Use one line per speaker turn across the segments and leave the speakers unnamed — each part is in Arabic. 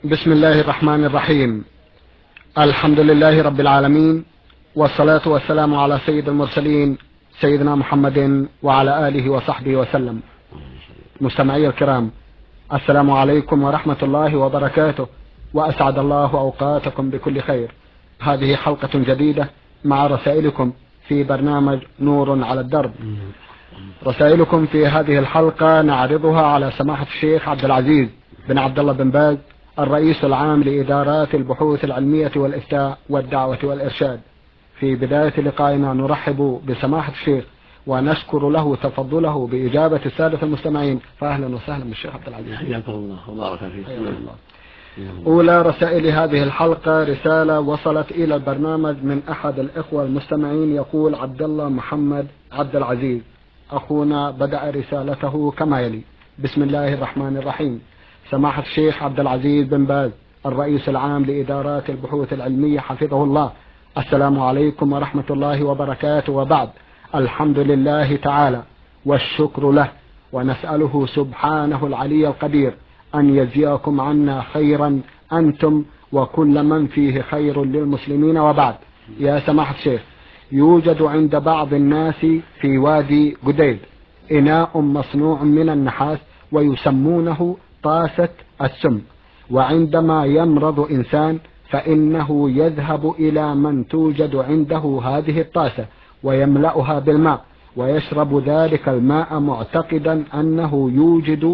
بسم الله الرحمن الرحيم. الحمد لله رب العالمين، والصلاة والسلام على سيد المرسلين سيدنا محمد وعلى آله وصحبه وسلم. مستمعي الكرام، السلام عليكم ورحمة الله وبركاته، وأسعد الله أوقاتكم بكل خير. هذه حلقة جديدة مع رسائلكم في برنامج نور على الدرب. رسائلكم في هذه الحلقة نعرضها على سماحة الشيخ عبد العزيز بن عبد الله بن باز، الرئيس العام لإدارات البحوث العلمية والإفتاء والدعوة والإرشاد. في بداية لقائنا نرحب بسماحة الشيخ ونشكر له تفضله بإجابة السادة المستمعين، فأهلا وسهلا بالشيخ عبد العزيز.
حياكم الله وبارك فيكم.
أولى رسائل هذه الحلقة رسالة وصلت إلى البرنامج من أحد الإخوة المستمعين، يقول عبد الله محمد عبد العزيز أخونا بدأ رسالته كما يلي: بسم الله الرحمن الرحيم. سماحة الشيخ عبد العزيز بن باز، الرئيس العام لإدارات البحوث العلمية حفظه الله، السلام عليكم ورحمة الله وبركاته، وبعد. الحمد لله تعالى والشكر له، ونسأله سبحانه العلي القدير أن يجزيكم عنا خيرا أنتم وكل من فيه خير للمسلمين، وبعد. يا سماحة الشيخ، يوجد عند بعض الناس في وادي قديد إناء مصنوع من النحاس ويسمونه طاسة السم، وعندما يمرض إنسان فإنه يذهب إلى من توجد عنده هذه الطاسة ويملأها بالماء ويشرب ذلك الماء معتقدا أنه يوجد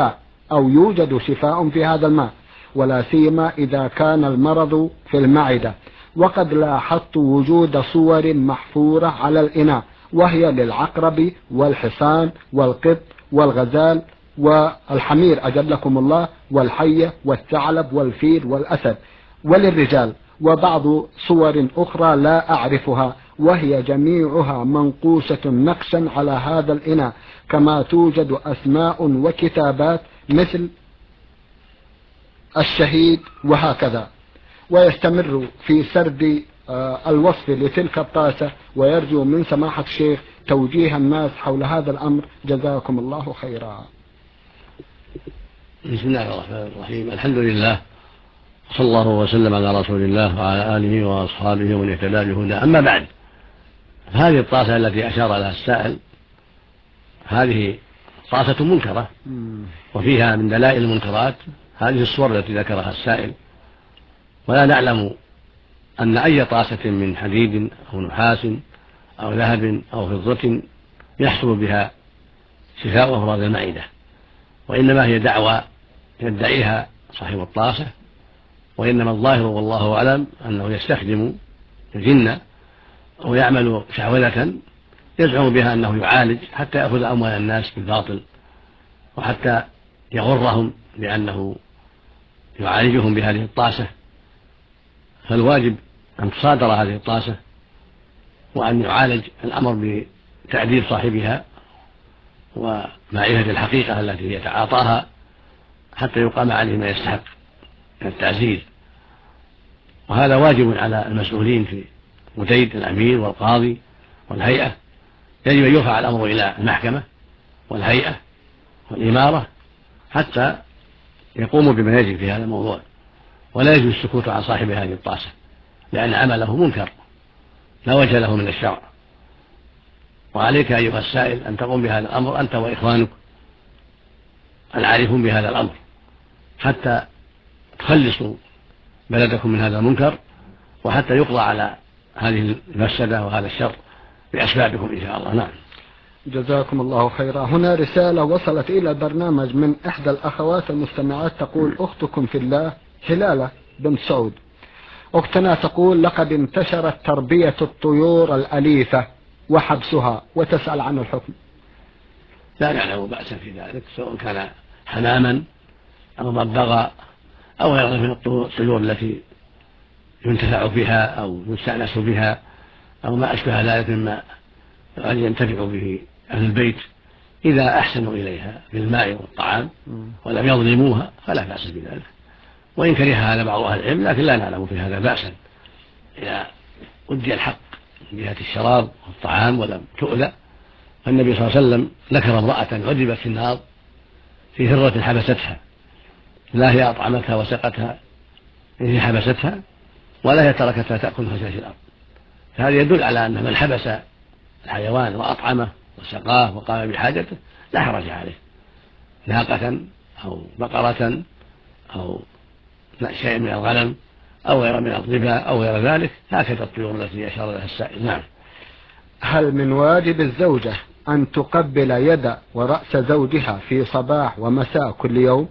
شفاء في هذا الماء، ولا سيما إذا كان المرض في المعدة. وقد لاحظت وجود صور محفورة على الإناء، وهي للعقرب والحصان والقط والغزال والحمير أجلكم الله، والحية والثعلب والفيل والأسد، وللرجال، وبعض صور أخرى لا أعرفها، وهي جميعها منقوشة نقشا على هذا الإناء، كما توجد أسماء وكتابات مثل الشهيد وهكذا. ويستمر في سرد الوصف لتلك الطاسة، ويرجو من سماحة الشيخ توجيه الناس حول هذا الأمر، جزاكم الله خيرا.
بسم الله الرحمن الرحيم. الحمد لله، صلى الله وسلم على رسول الله وعلى آله وأصحابه ومن اهتدى بهداه. أما بعد، هذه الطاسة التي أشار لها السائل هذه طاسة منكرة، وفيها من دلائل المنكرات هذه الصور التي ذكرها السائل، ولا نعلم أن أي طاسة من حديد أو نحاس أو ذهب أو فضة يحصل بها شفاء أمراض المعدة، وإنما هي دعوى يدعيها صاحب الطاسة، وإنما الظاهر والله أعلم أنه يستخدم الجن أو يعمل شعوذة يزعم بها أنه يعالج حتى يأخذ أموال الناس بالباطل، وحتى يغرهم بأنه يعالجهم بهذه الطاسة. فالواجب أن تصادر هذه الطاسة، وأن يعالج الأمر بتعديل صاحبها ومعرفة الحقيقة التي يتعاطاها حتى يقام عليه ما يستحق من التعزيز. وهذا واجب على المسؤولين في قديد، الأمير والقاضي والهيئة. يجب أن يرفع الأمر إلى المحكمة والهيئة والإمارة حتى يقوموا بما يجب في هذا الموضوع، ولا يجوز السكوت عن صاحب هذه الطاسة، لأن عمله منكر لا وجه له من الشرع. وعليك أيها السائل أن تقوم بهذا الأمر أنت وإخوانك العارفون بهذا الأمر، حتى تخلصوا بلدكم من هذا المنكر، وحتى يقضى على هذه المفسدة وهذا الشر بأسبابكم إن شاء الله. نعم،
جزاكم الله خيرا. هنا رسالة وصلت إلى البرنامج من إحدى الأخوات المستمعات، تقول: أختكم في الله هلالة بن سعود. أختنا تقول: لقد انتشرت تربية الطيور الأليفة وحبسها، وتسأل عن الحكم.
لا نعلم بأسا في ذلك، سواء كان حماما أو ضبغا أو غيره من الطيور التي ينتفع بها أو يستأنس بها أو ما أشبه ذلك مما قد ينتفع به أهل البيت، إذا أحسنوا إليها بالماء والطعام ولم يظلموها فلا بأس بذلك. وإن كره هذا بعض أهل العلم، لكن لا نعلم في هذا بأسا إذا أدي الحق من جهة الشراب والطعام ولم تؤذى. فالنبي صلى الله عليه وسلم ذكر امرأة عذبت في النار في هرة حبستها، لا هي أطعمتها وسقتها هي حبستها ولا هي تركتها تأكل خشاش الأرض. هذا يدل على أن من حبس الحيوان وأطعمه وسقاه وقام بحاجته لا حرج عليه، ناقة أو بقرة أو شيء من الغنم أو غير من الظبا أو غير ذلك، هكذا الطيور التي أشار لها السائل. نعم.
هل من واجب الزوجة أن تقبل يد ورأس زوجها في صباح ومساء كل يوم؟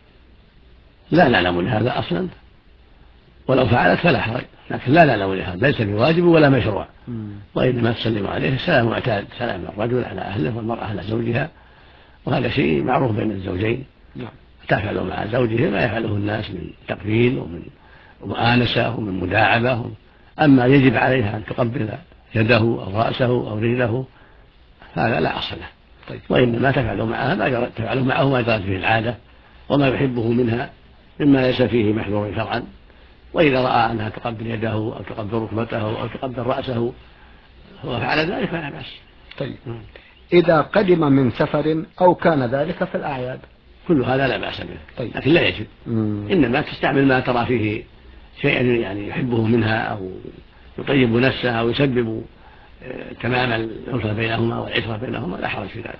لا نعلم لهذا أصلا، ولو فعلت فلا حرج، لكن لا نعلم لهذا، ليس بواجب ولا مشروع، وإنما تسلم عليه السلام معتاد، سلام الرجل على أهله والمرأة على زوجها، وهذا شيء معروف بين الزوجين. تفعل مع زوجه ما يفعله الناس من تقبيل ومن مؤانسة ومن مداعبة. أما يجب عليها أن تقبل يده أو رأسه أو رجله هذا لا أصل له. وإنما تفعل معه ما جرت به العادة وما يحبه منها مما ليس فيه محذور شرعا، وإذا رأى أنها تقبل يده أو تقبل ركبته أو تقبل رأسه وفعل ذلك فلا بأس.
طيب إذا قدم من سفر أو كان ذلك في الأعياد
كل هذا لا بأس به، لكن لا يجب. إنما تستعمل ما ترى فيه شيئا يعني يحبه منها أو يطيب نفسه أو يسبب تمام الألفة بينهما والعشرة بينهما، لا حرج في ذلك.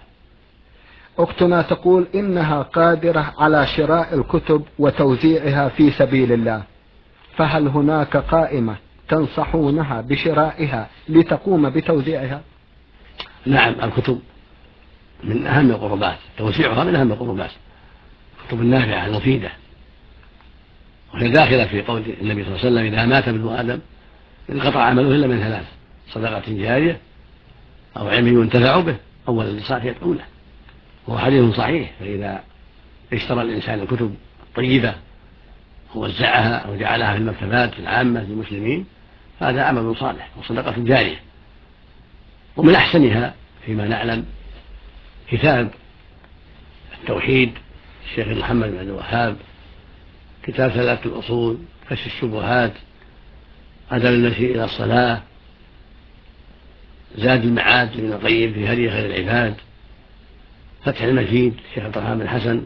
أختنا تقول إنها قادرة على شراء الكتب وتوزيعها في سبيل الله، فهل هناك قائمة تنصحونها بشرائها لتقوم بتوزيعها؟
نعم، الكتب من أهم القربات، توزيعها من أهم القربات، الكتب النافعة المفيدة، وهي داخلة في قول النبي صلى الله عليه وسلم: إذا مات ابن آدم انقطع عمله إلا من ثلاث: صدقة جارية أو علم ينتفع به أو ولد صالح يدعو له. وهو حديث صحيح. فإذا اشترى الإنسان الكتب الطيبة ووزعها أو جعلها في المكتبات العامة للمسلمين هذا عمل صالح وصدقة جارية. ومن أحسنها فيما نعلم كتاب التوحيد الشيخ محمد بن عبد الوهاب، كتاب ثلاثة الأصول، كشف الشبهات، أدب المسيء إلى الصلاة، زاد المعاد لابن القيم في هدي خير العباد، فتح المجيد الشيخ عبد الرحمن بن حسن،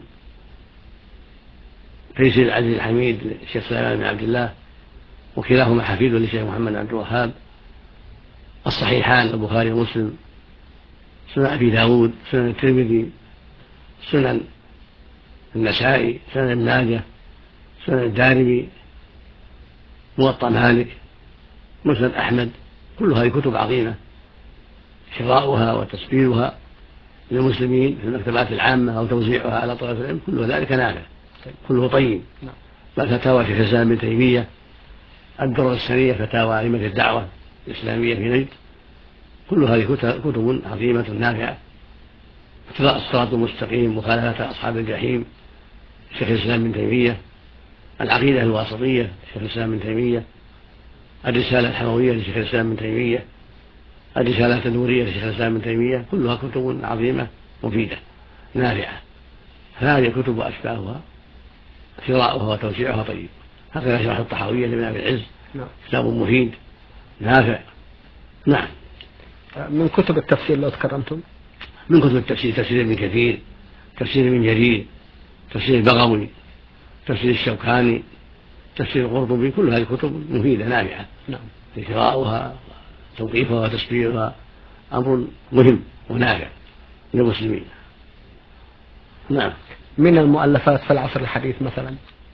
تيسير العزيز الحميد للشيخ سليمان بن عبد الله، وكلاهما حفيد للشيخ محمد بن عبد الوهاب، الصحيحان البخاري ومسلم، سنن أبي داود، سنن الترمذي، سنن النسائي، سنن ابن ماجه، سنن الدارمي، موطأ مالك، مسند أحمد، كل هذه كتب عظيمة شراؤها وتسبيلها للمسلمين في المكتبات العامة أو توزيعها على طلبة العلم كل ذلك نافع، كله طيب. فتاوى شيخ الإسلام ابن تيمية، الدرر السنية، فتاوى أئمة الدعوة الإسلامية في نجد، كل هذه كتب عظيمة نافعة. الصراط المستقيم، مخالفة أصحاب الجحيم، شيخ الإسلام ابن تيمية، العقيدة الواسطية شيخ الإسلام ابن تيمية، الرسالة الحموية لشيخ الإسلام ابن تيمية، الرسالة النورية لشيخ الإسلام ابن تيمية، كلها كتب عظيمة مفيدة نافعة. هذه الكتب وأشباهها شراؤها وتوزيعها طيب. هكذا شرح الطحاوية لابن أبي العز، كتاب مفيد نافع. نعم.
من كتب التفسير لو تكرمتم؟
من كتب التفسير: تفسير ابن كثير، تفسير ابن جرير، تفسير البغوي، تفسير الشوكاني، تفسير القرطبي، كل هذه الكتب مفيدة نافعة. شراؤها توقيفها وتسبيرها أمر مهم ونافع للمسلمين. نعم.
من المؤلفات في العصر الحديث مثلا؟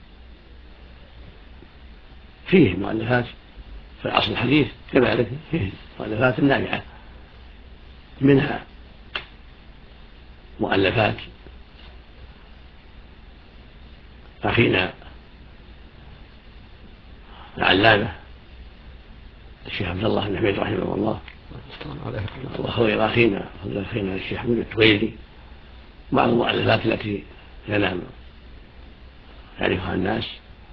فيه مؤلفات في العصر الحديث كذلك، فيه مؤلفات نافعة، منها مؤلفات أخينا العلامة الشيخ عبد الله بن حميد رحمه الله، وأخوي أخينا الشيخ حميد التويلي، بعض المؤلفات التي ينام يعرفها الناس.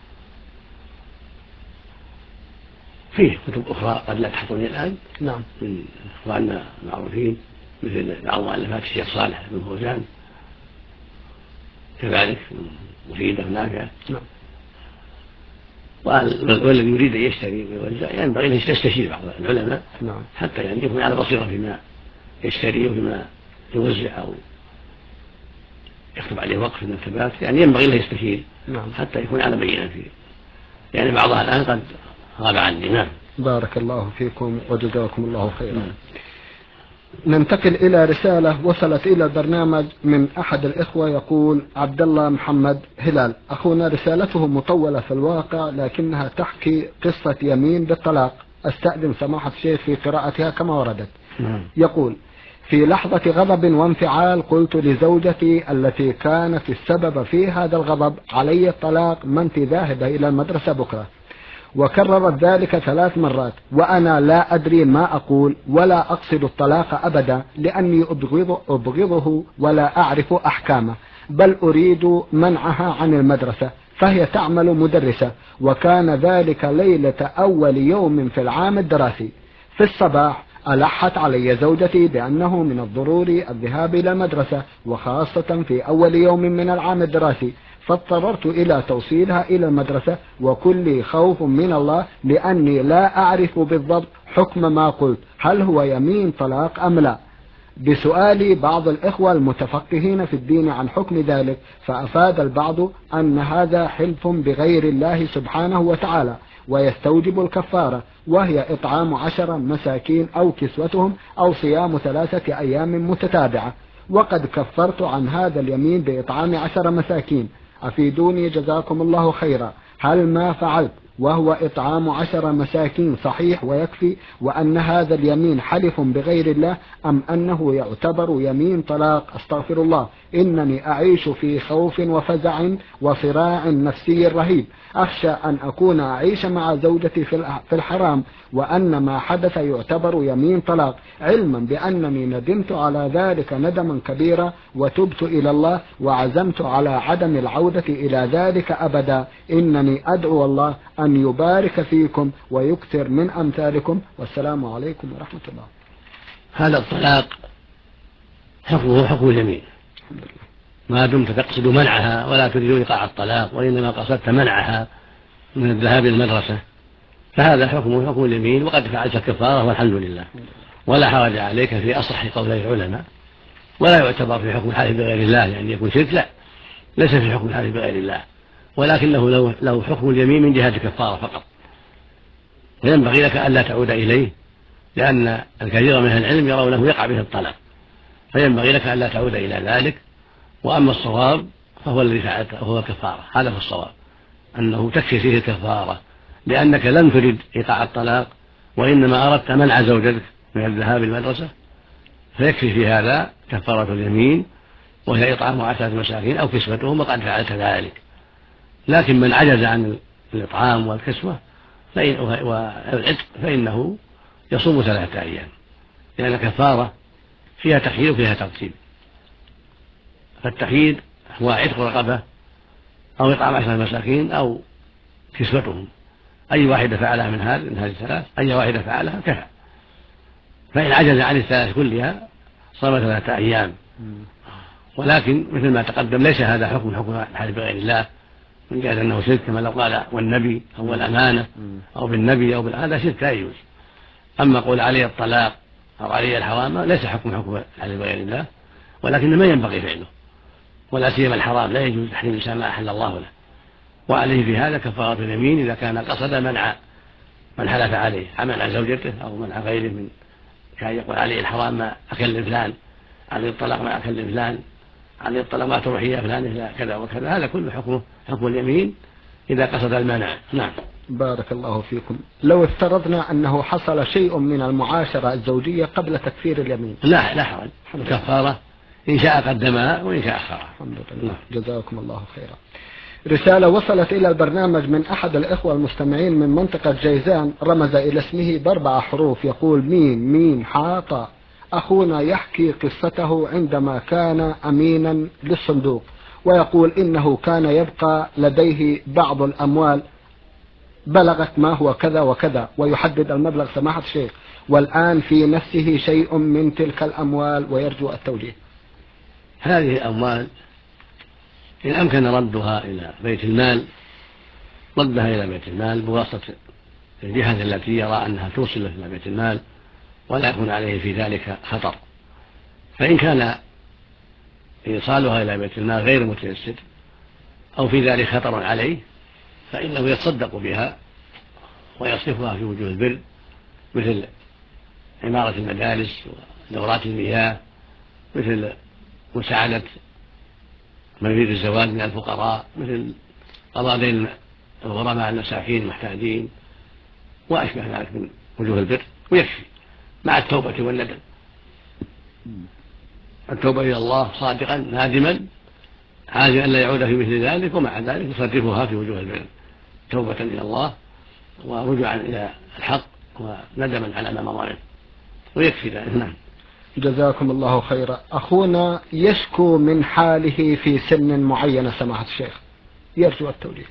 فيه كتب أخرى قد لا تحضرني الآن من إخواننا المعروفين، مثل بعض مؤلفات الشيخ صالح بن فوزان كذلك مفيدة ونافعة. والذي يريد أن يشتري ويوزع ينبغي أن يستشير بعض العلماء حتى يعني يكون على بصيرة فيما يشتري وفيما يوزع أو يكتب عليه وقف المكتبات، يعني ينبغي له يستشير
نعم.
حتى يكون على بينة فيه، يعني بعضها الآن قد غاب عني. نعم.
بارك الله فيكم وجزاكم الله خيرا. ننتقل إلى رسالة وصلت إلى البرنامج من أحد الإخوة، يقول عبد الله محمد هلال. أخونا رسالته مطولة في الواقع لكنها تحكي قصة يمين بالطلاق، أستأذن سماحة الشيخ في قراءتها كما وردت. يقول: في لحظة غضب وانفعال قلت لزوجتي التي كانت السبب في هذا الغضب: علي الطلاق، ما انت ذاهبة إلى المدرسة بكرة. وكررت ذلك 3 مرات وأنا لا أدري ما أقول ولا أقصد الطلاق أبدا، لأني أبغضه ولا أعرف أحكامه، بل أريد منعها عن المدرسة، فهي تعمل مدرسة، وكان ذلك ليلة أول يوم في العام الدراسي. في الصباح ألحت علي زوجتي بأنه من الضروري الذهاب إلى المدرسة، وخاصة في أول يوم من العام الدراسي، فاضطررت إلى توصيلها إلى المدرسة، وكلي خوف من الله لأني لا أعرف بالضبط حكم ما قلت، هل هو يمين طلاق أم لا؟ بسؤال بعض الإخوة المتفقهين في الدين عن حكم ذلك، فأفاد البعض أن هذا حلف بغير الله سبحانه وتعالى ويستوجب الكفارة، وهي إطعام 10 مساكين أو كسوتهم أو صيام 3 أيام متتابعة، وقد كفرت عن هذا اليمين بإطعام 10 مساكين، أفيدوني جزاكم الله خيرا، هل ما فعلت وهو إطعام 10 مساكين صحيح ويكفي، وأن هذا اليمين حلف بغير الله، أم أنه يعتبر يمين طلاق؟ أستغفر الله، إنني أعيش في خوف وفزع وصراع نفسي رهيب، أخشى أن أكون أعيش مع زوجتي في الحرام، وأن ما حدث يعتبر يمين طلاق، علما بأنني ندمت على ذلك ندما كبيرا وتبت إلى الله وعزمت على عدم العودة إلى ذلك أبدا. إنني أدعو الله أن يبارك فيكم ويكثر من أمثالكم، والسلام عليكم ورحمة الله.
هذا الطلاق حكمه حكم اليمين، ما دمت تقصد منعها ولا تريد إيقاع الطلاق، وإنما قصدت منعها من الذهاب إلى المدرسة، فهذا حكمه حكم اليمين، وقد فعلت الكفارة والحمد لله، ولا حرج عليك في أصح قولي العلماء، ولا يعتبر في حكم الحلف بغير الله يعني يكون شرك، لا، ليس في حكم الحلف بغير الله، ولكنه له حكم اليمين من جهة الكفارة فقط، فينبغي لك ألا تعود إليه، لأن الكثير من أهل العلم يرونه يقع به الطلاق، فينبغي لك ألا تعود إلى ذلك. وأما الصواب فهو الذي فعلته وهو الكفارة، هذا هو الصواب، أنه تكفي فيه الكفارة، لأنك لم ترد إيقاع الطلاق وإنما أردت منع زوجتك من الذهاب المدرسة، فيكفي في هذا كفارة اليمين، وهي إطعام 10 مساكين أو كسوتهم، وقد فعلت ذلك. لكن من عجز عن الإطعام والكسوة والعتق فإنه يصوم 3 أيام، لأن كفارة فيها تخيير وفيها ترتيب، فالتخيير هو عتق رقبة أو إطعام 10 مساكين أو كسوتهم، أي واحدة فعلها من هذه الثلاث، أي واحدة فعلها كفى، فإن عجز عن الثلاث كلها صام 3 أيام. ولكن مثل ما تقدم ليس هذا حكم الحلف بغير الله من جهة أنه شرك، كما لو قال والنبي أو الأمانة أو بالنبي أو هذا شرك لا يجوز. أما قول علي الطلاق أو علي الحرام ليس حكم الحلف بغير الله، ولكن ما ينبغي فعله، ولا سيما الحرام لا يجوز تحريم الإنسان ما أحل الله له، وعليه في هذا كفارة اليمين إذا كان قصد منع من حلف عليه، منع زوجته أو منع غيره، من كان يقول عليه الحرام ما أكل فلان، عليه الطلاق ما أكل فلان، عليه الطلاق ما تروح يا فلان إلى كذا وكذا، هذا كله حكمه حكم اليمين إذا قصد المنع. نعم.
بارك الله فيكم. لو افترضنا أنه حصل شيء من المعاشرة الزوجية قبل تكفير اليمين،
لا حرج، الكفارة إن شاء قدمها وإن شاء أخرها.
الحمد لله. جزاكم الله خيرا. رسالة وصلت إلى البرنامج من أحد الإخوة المستمعين من منطقة جيزان، رمز إلى اسمه ب4 حروف، يقول ميم حاطة. أخونا يحكي قصته عندما كان أمينا للصندوق، ويقول إنه كان يبقى لديه بعض الأموال بلغت ما هو كذا وكذا، ويحدد المبلغ سماحة الشيخ، والآن في نفسه شيء من تلك الأموال ويرجو التوجيه.
هذه الأموال إن أمكن ردها إلى بيت المال ردها إلى بيت المال بواسطة الجهة التي يرى أنها توصل إلى بيت المال ولا يكون عليه في ذلك خطر. فإن كان إيصالها إلى بيت المال غير متيسر أو في ذلك خطر عليه فإنه يتصدق بها ويصرفها في وجوه البر، مثل عمارة المدارس ودورات المياه، مثل مساعدة من يريد الزواج من الفقراء، مثل قضاء دين الغرماء المساكين المحتاجين وأشبه ذلك من وجوه البر، ويكفي مع التوبة والندم. التوبة إلى الله صادقا نادما عازما أن لا يعود في مثل ذلك، ومع ذلك يصرفها في وجوه البر توبة إلى الله ورجوعا إلى الحق وندما على ما مضى منه، ويكفي ذلك. نعم.
جزاكم الله خيرا. أخونا يشكو من حاله في سن معينة سماحة الشيخ، يرجو التوجيه.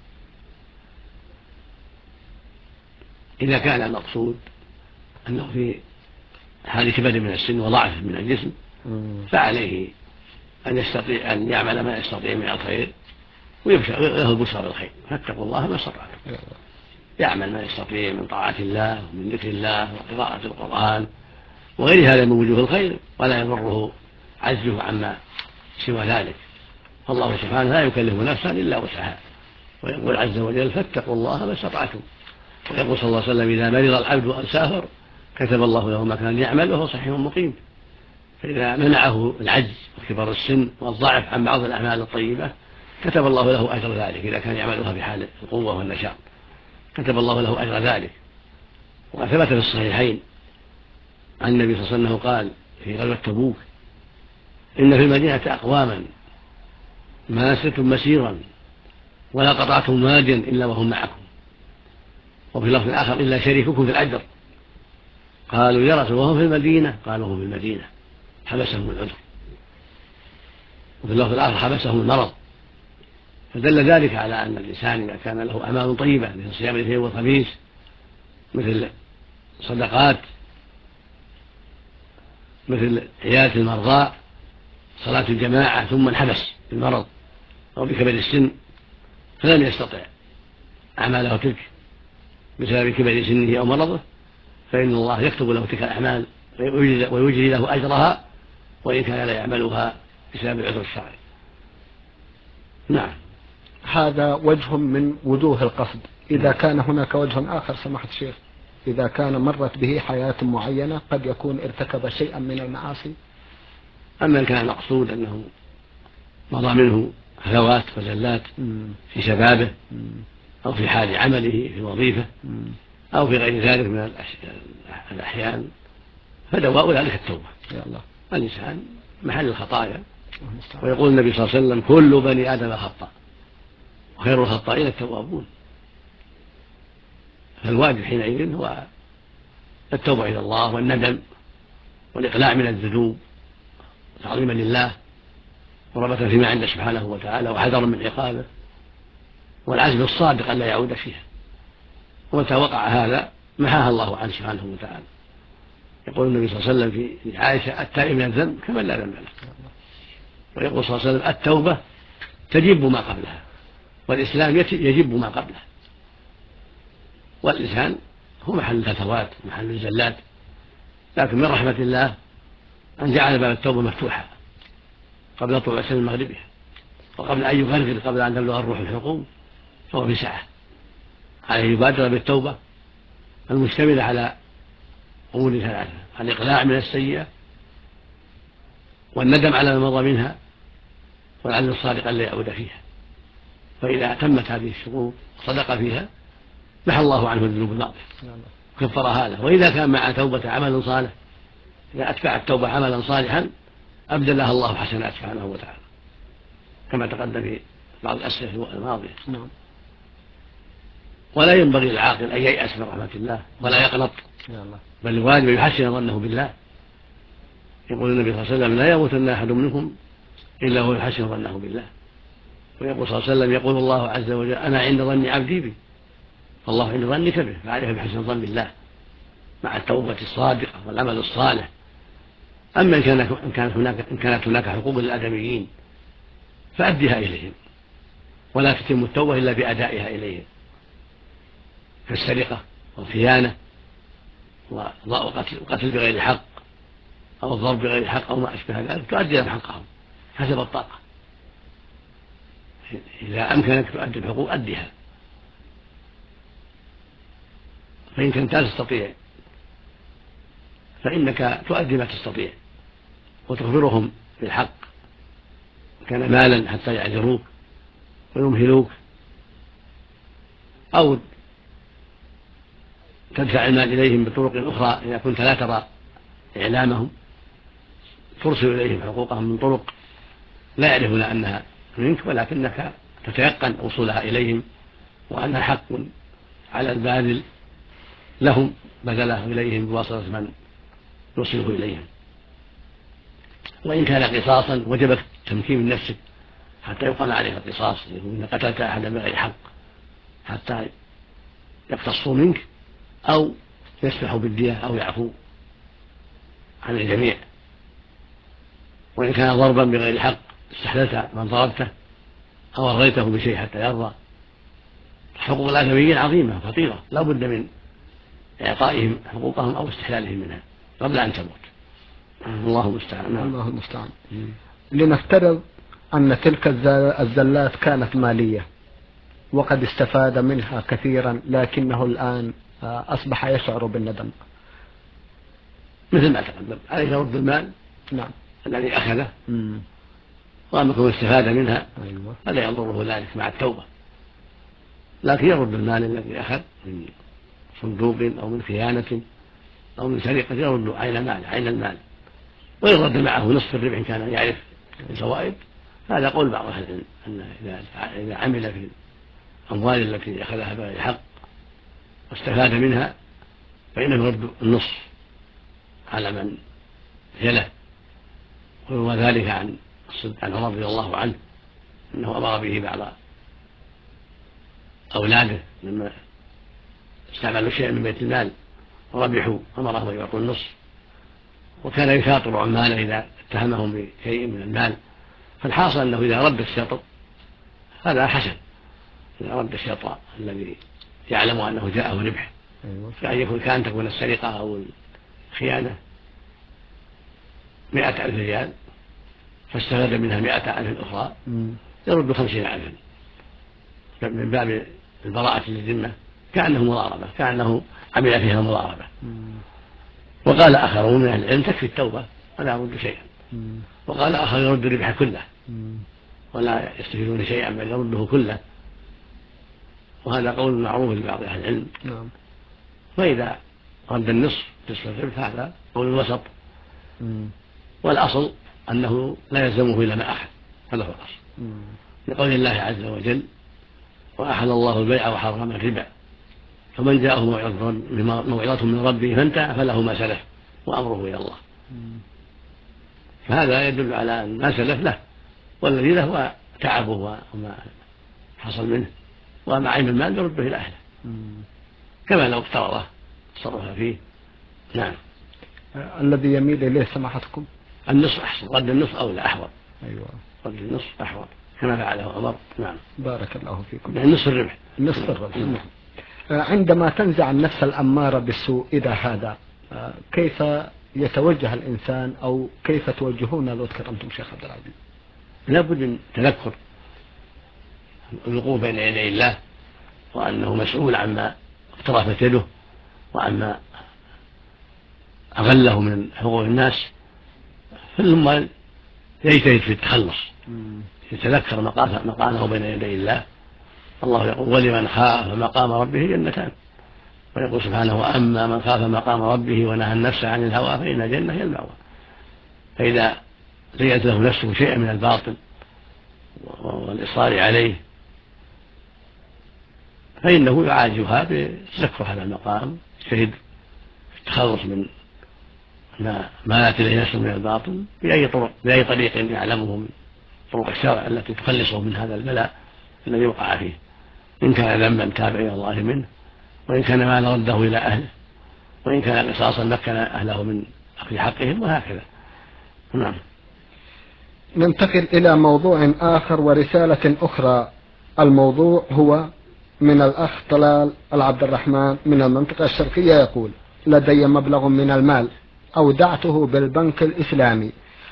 إذا كان المقصود أنه في حال كبر من السن وضعف من الجسم فعليه أن يستطيع أن يعمل ما يستطيع من الخير ويبشر له البشرى بالخير، فاتقوا الله ما استطعتم. يعمل ما يستطيع من طاعة الله ومن ذكر الله وقراءة القرآن وغير هذا من وجوه الخير، ولا يضره عجزه عما سوى ذلك، فالله سبحانه لا يكلف نفسا إلا وسعها، ويقول عز وجل فاتقوا الله ما استطعتم، ويقول صلى الله عليه وسلم إذا مرض العبد أو سافر كتب الله له ما كان يعمل وهو صحيح مقيم. فإذا منعه العجز وكبر السن والضعف عن بعض الأعمال الطيبة كتب الله له أجر ذلك، إذا كان يعملها في حال القوة والنشاط كتب الله له أجر ذلك. وثبت في الصحيحين عن النبي صلى الله عليه وسلم قال في غزوة تبوك إن في المدينة أقواما ما سرتم مسيرا ولا قطعتم واديا إلا وهم معكم، وفي لفظ آخر إلا شريككم في الأجر. قالوا يا رسول وهم في المدينة؟ قالوا هم في المدينة حبسهم العذر، وفي اللفظ الآخر حبسهم المرض. فدل ذلك على أن الإنسان إذا كان له أعمال طيبة مثل صيام الاثنين والخميس، مثل صدقات، مثل عيادة المرضى، صلاة الجماعة، ثم انحبس بالمرض أو بكبر السن فلم يستطع أعماله تلك بسبب كبر سنه أو مرضه، فإن الله يكتب له تلك الأعمال ويجري له أجرها وإن كان لا يعملها بسبب العذر الشرعي. نعم.
هذا وجه من وجوه القصد. إذا كان هناك وجه آخر سماحة الشيخ، إذا كان مرت به حياة معينة قد يكون ارتكب شيئا من المعاصي.
أما إن كان المقصود أنه مضى منه هلوات وزلات في شبابه أو في حال عمله في الوظيفة أو في غير ذلك من الأحيان فدواء ذلك التوبة.
يا الله.
الإنسان محل الخطايا، ويقول النبي صلى الله عليه وسلم كل بني آدم خطاء وخير الخطائين التوابون. فالواجب حينئذ هو التوبة إلى الله والندم والإقلاع من الذنوب تعظيما لله ورغبة فيما عنده سبحانه وتعالى وحذرا من عقابه والعزم الصادق أن لا يعود فيها. ومتى وقع هذا محاها الله عنه سبحانه وتعالى. يقول النبي صلى الله عليه وسلم في عائشة التائب من الذنب كمن لا ذنب له، ويقول صلى الله عليه وسلم التوبة تجب ما قبلها والإسلام يجب ما قبله. والإنسان هو محل الفتوات محل الزلات، لكن من رحمة الله أن جعل باب التوبة مفتوحا قبل طلوع الشمس من مغربها وقبل أن يغرغر قبل أن تبلغ الروح الحلقوم، فهو في سعة عليه يبادر بالتوبة المشتملة على أمور ثلاثة: الإقلاع من السيئة والندم على ما مضى منها والعزم الصادق أن لا يعود فيها. فإذا تمت هذه الشروط صدق فيها محى الله عنه الذنوب الماضية وكفر هذا. وإذا كان مع توبة عمل صالح، إذا أتبع التوبة عملا صالحا أبدلها الله حسنات سبحانه وتعالى كما تقدم في بعض الأسئلة الماضية. ولا ينبغي للعاقل أن ييأس من رحمة الله ولا يقنط، بل الواجب يحسن ظنه بالله. يقول النبي صلى الله عليه وسلم لا يموتن أحد منكم إلا هو يحسن ظنه بالله. ويقول صلى الله عليه وسلم يقول الله عز وجل أنا عند ظن عبدي بي، فالله عند ظنك به، فعليك بحسن ظن بالله مع التوبة الصادقة والعمل الصالح. أما إن كانت هناك حقوق للآدميين فأدها إليهم، ولا تتم التوبة إلا بأدائها إليهم كالسرقة والخيانة وقتل بغير حق أو الضرب بغير حق أو ما أشبه ذلك، تؤدي لهم حقهم حسب الطاقة. إذا أمكنك تؤدي الحقوق أديها، فإن كنت لا تستطيع فإنك تؤدي ما تستطيع وتخبرهم بالحق، كان مالا حتى يعذروك ويمهلوك، أو تدفع المال إليهم بطرق أخرى إذا كنت لا ترى إعلامهم، ترسل إليهم حقوقهم من طرق لا يعرفون أنها منك، ولكنك تتيقن وصولها إليهم وأنها حق على الباذل لهم بذله إليهم بواسطة من يوصله إليهم. وإن كان قصاصا وجب تمكين من نفسك حتى يقام عليك القصاص، إن قتلت أحدا بغير حق حتى يقتصوا منك أو يسمحوا بالدية أو يعفو عن الجميع. وإن كان ضربا بغير حق استحللت من ضربته أو أرضيته بشيء حتى يرضى. حقوق الآدميين عظيمة خطيرة، لا بد من إعطائهم حقوقهم أو استحلالهم منها قبل أن تموت. الله المستعان.
الله المستعان. لنفترض أن تلك الزلات كانت مالية وقد استفاد منها كثيرا، لكنه الآن أصبح يشعر بالندم.
مثل ما تقدم عليه رد المال
نعم
الذي أخذه، وأما يكون استفاد منها فلا يضره ذلك مع التوبة، لكن يرد المال الذي أخذ من صندوق أو من خيانة أو من سرقة، يرد عين المال، ويرد معه نصف الربح إن كان يعرف الفوائد. هذا قول بعض أهل العلم أن إذا عمل في الأموال التي أخذها بغير حق واستفاد منها فإنه يرد النصف على من جله. ويروى ذلك عن عمر رضي الله عنه أنه أمر به بعض أولاده لما استعملوا شيئا من بيت المال وربحوا أمرهم أن يعطوا النصف، وكان يشاطر عماله إذا اتهمهم بشيء من المال. فالحاصل أنه إذا رد الشطر هذا حسن، إذا رد الشطر الذي يعلم أنه جاءه ربح، كأن تكون السرقة أو الخيانة 100,000 ريال فاستفاد منها 100,000 أخرى، يرد 50,000 من باب البراءة للذمة، كأنه مضاربة، كأنه عمل فيها مضاربة. وقال آخرون من أهل العلم تكفي التوبة ولا يرد شيئا، وقال آخر يرد الربح كله ولا يستفيدون شيئا بل يرده كله، وهذا قول معروف لبعض أهل العلم. وإذا رد النصف الربح هذا قول الوسط، والأصل أنه لا يلزمه إلا ما أخذ، هذا هو الأصل، لقول الله عز وجل وأحل الله البيع وحرم الربا فمن جاءه موعظة من ربه فانتهى فله ما سلف وأمره إلى الله. فهذا يدل على أن ما سلف له، والذي له هو تعبه وما حصل منه، وما عين المال يرده إلى أهله كما لو اقترضه تصرف فيه. نعم.
الذي يميل إليه سماحتكم
النصف أحسن، رد النصف أولى أحوط.
أيوة،
رد النصف أحوط كما فعله عمر. نعم.
بارك الله فيكم.
يعني نصف الربح.
نصف الربح. نعم. عندما تنزع النفس الأمارة بالسوء إذا هذا كيف يتوجه الإنسان أو كيف توجهون لو تكرمتم شيخ عبد العزيز؟
لابد من تذكر الوقوف بين يدي الله وأنه مسؤول عما اقترفت يده وعما أغله من حقوق الناس، ثم يجتهد في التخلص، يتذكر مقامه بين يدي الله. الله يقول ولمن خاف مقام ربه جنتان، ويقول سبحانه وأما من خاف مقام ربه ونهى النفس عن الهوى فإن الجنة هي المأوى. فإذا زينت له نفسه شيئا من الباطل والإصرار عليه فإنه يعالجها بتذكر هذا المقام، يجتهد في التخلص من ما مالت إليه نفسه من الباطل بأي طريق يعلمه من طرق الشرع التي تخلصه من هذا البلاء الذي وقع فيه، إن كان ذنبا تاب إلى الله منه، وإن كان مالا رده إلى أهله، وإن كان قصاصا مكن أهله من أخذ حقهم، وهكذا. نعم.
ننتقل إلى موضوع آخر ورسالة أخرى. الموضوع هو من الأخ طلال العبد الرحمن من المنطقة الشرقية، يقول لدي مبلغ من المال أودعته بالبنك الإسلامي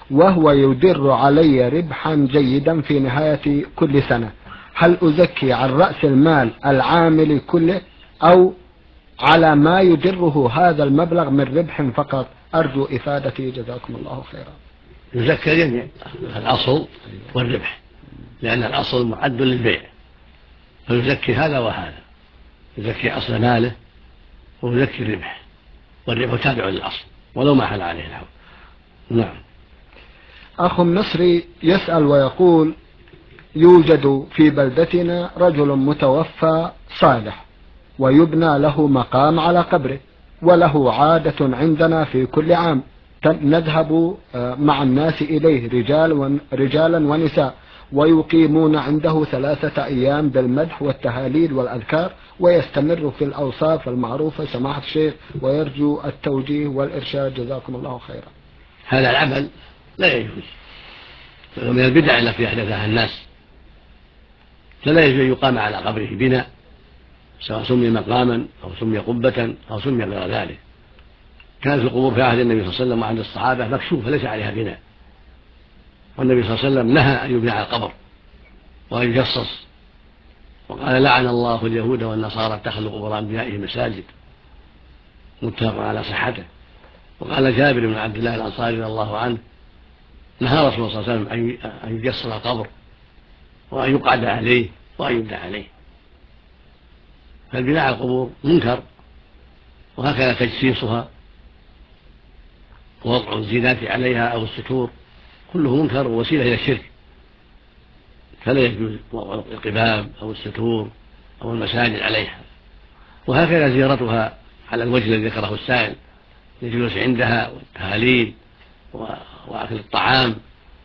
وهو يدر علي ربحا جيدا في نهاية كل سنة، هل أزكي عن رأس المال العامل كله أو على ما يدره هذا المبلغ من ربح فقط؟ أرجو إفادتي جزاكم الله خيرا.
يزكى جميع الأصل والربح، لأن الأصل معد للبيع، فيزكي هذا وهذا، يزكي أصل ماله ويزكي الربح، والربح تابع للأصل ولو ما حل عليه الحول. نعم.
أخ مصري يسأل ويقول: يوجد في بلدتنا رجل متوفى صالح ويبنى له مقام على قبره، وله عادة عندنا في كل عام نذهب مع الناس إليه رجالا ونساء، ويقيمون عنده 3 أيام بالمدح والتهاليل والأذكار، ويستمر في الأوصاف المعروفة سماحة الشيخ، ويرجو التوجيه والإرشاد جزاكم الله خيرا.
هذا العمل لا يجوز، من البدع التي أحدثها الناس، فلا يجوز أن يقام على قبره بناء، سواء سمي مقاما أو سمي قبة أو سمي غير ذلك. كانت القبور في عهد النبي صلى الله عليه وسلم وعند الصحابة مكشوفة ليس عليها بناء، والنبي صلى الله عليه وسلم نهى أن يبنى على القبر وأن يجصص، وقال: لعن الله اليهود والنصارى اتخذوا قبور أنبيائهم مساجد، متفق على صحته. وقال جابر بن عبد الله الأنصاري رضي الله عنه: نهى رسول الله صلى الله عليه وسلم أن يجصص القبر وأن يقعد عليه وأن يبنى عليه. فالبناء على القبور منكر، وهكذا تجسيسها ووضع الزينات عليها أو الستور كله منكر ووسيلة إلى الشرك، فلا يجوز وضع القباب أو الستور أو المساجد عليها. وهكذا زيارتها على الوجه الذي ذكره السائل، الجلوس عندها والتهاليل وأكل الطعام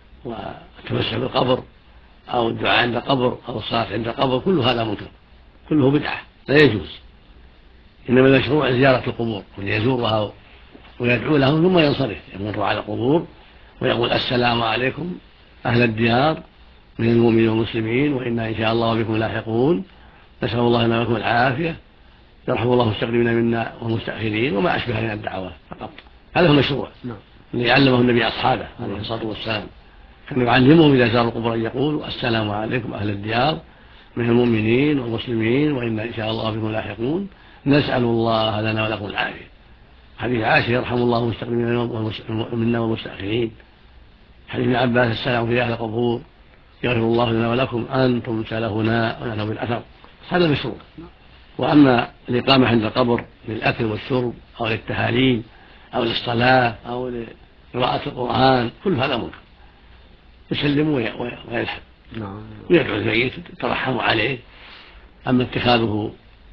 والتمسح بالقبر أو الدعاء عند القبر أو الصلاة عند القبر، كل هذا منكر، كله بدعة لا يجوز. إنما المشروع زيارة القبور، وليزورها ويدعو لهم ثم ينصرف، يمر على القبور ويقول: السلام عليكم أهل الديار من المؤمنين والمسلمين، وإنا إن شاء الله بكم لاحقون، نسأل الله لنا ولكم العافية، يرحم الله المستقدمين منا والمستأخرين، وما أشبه من الدعوات فقط. هذا هو المشروع الذي علمه النبي أصحابه عليه الصلاة والسلام، كان يعلمهم إذا زاروا القبور أن يقولوا: السلام عليكم أهل الديار من المؤمنين والمسلمين، وإنا إن شاء الله بكم لاحقون، نسأل الله لنا ولكم العافية. حديث عائشة: يرحم الله المستقدمين منا والمستأخرين. حديث ابن عباس: السلام في أهل القبور يغفر الله لنا ولكم، أنتم سلفنا ونحن بالأثر. هذا مشروع. وأما الإقامة عند القبر للأكل والشرب أو للتهاليل أو للصلاة أو لقراءة القرآن، كل هذا منكر، يسلم ويذهب ويدعو الميت يترحم عليه. أما اتخاذه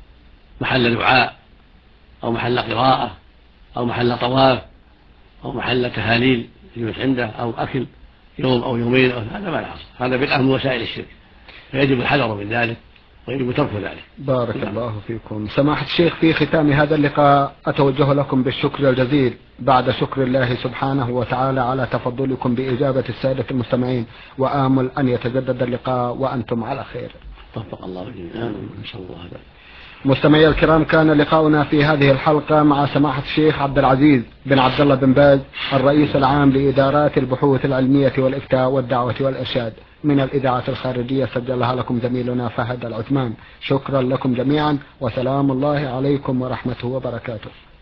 محل دعاء أو محل قراءة أو محل طواف أو محل تهاليل يجلس عنده أو أكل يوم أو يومين هذا ما يحصل، هذا بدعة من وسائل الشرك، فيجب الحذر من ذلك ويجب ترك ذلك.
بارك الله فيكم. سماحة الشيخ، في ختام هذا اللقاء أتوجه لكم بالشكر الجزيل بعد شكر الله سبحانه وتعالى على تفضلكم بإجابة السادة المستمعين، وآمل أن يتجدد اللقاء وأنتم على خير.
وفق الله جميعا إن شاء الله.
مستمعي الكرام، كان لقاؤنا في هذه الحلقة مع سماحة الشيخ عبد العزيز بن عبد الله بن باز، الرئيس العام لإدارات البحوث العلمية والإفتاء والدعوة والإرشاد من الإذاعة الخارجية، سجلها لكم زميلنا فهد العثمان. شكرا لكم جميعا، وسلام الله عليكم ورحمته وبركاته.